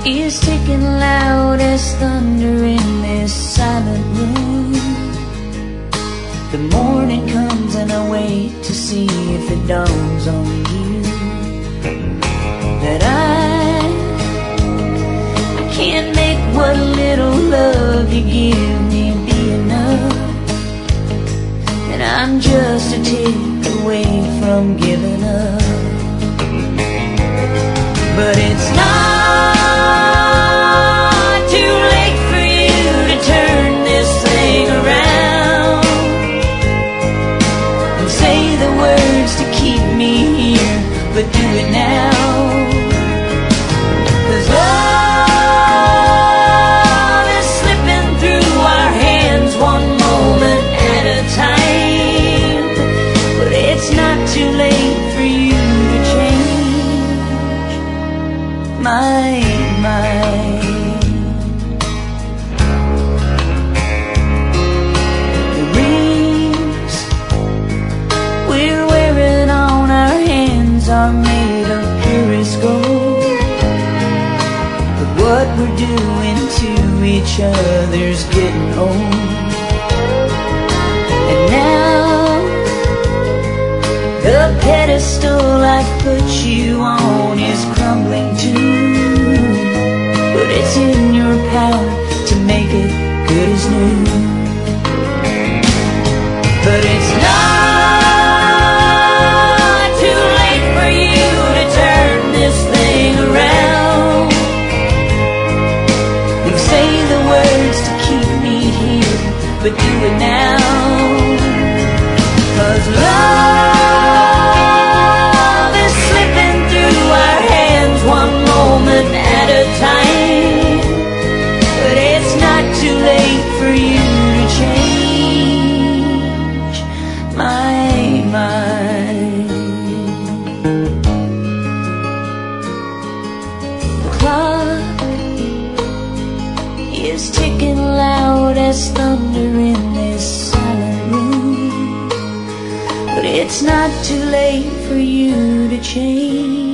is ticking loud as thunder in this silent room. The morning comes and I wait to see if it dawns on you that I can't make what little love you give me be enough, and I'm just a tick away from giving up. But it's not too late for you to turn this thing around and say the words to keep me here, but do it now. 'Cause love is slipping through our hands one moment at a time. But it's not too late for you to change my mind. The rings we're wearing on our hands are made of purest gold, but what we're doing to each other's getting old. And now the pedestal I put you on is crumbling too, but it's in your power to make it good as new. But it's not too late for you to turn this thing around and say the words to keep me here, but do it now. 'Cause love is slipping through our hands one moment at a time. But it's not too late for you to change my mind. The clock is ticking loud as thunder in this silent room, but it's not too late for you to change.